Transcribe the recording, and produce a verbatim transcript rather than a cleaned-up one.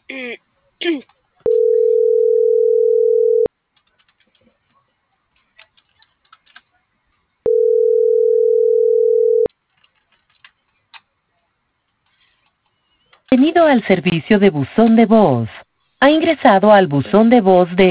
Bienvenido al servicio de buzón de voz. Ha ingresado al buzón de voz de